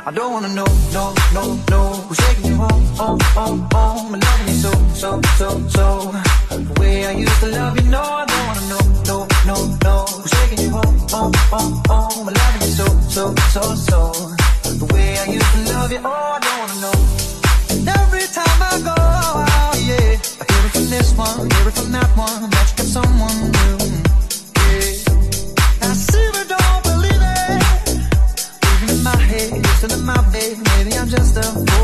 I don't wanna know, no, no, no, who's taking you home, home, home, home, and loving you so, so, so, so. The way I used to love you, no, I don't wanna know, no, no, no, who's taking you home, home, home, home, and loving you so, so, so, so. The way I used to love you, oh, I don't wanna know. And every time I go out, yeah, I hear it from this one, hear it from that one, that you got someone new, yeah. I see but don't believe it. Even in my head, still in my bed, maybe I'm just a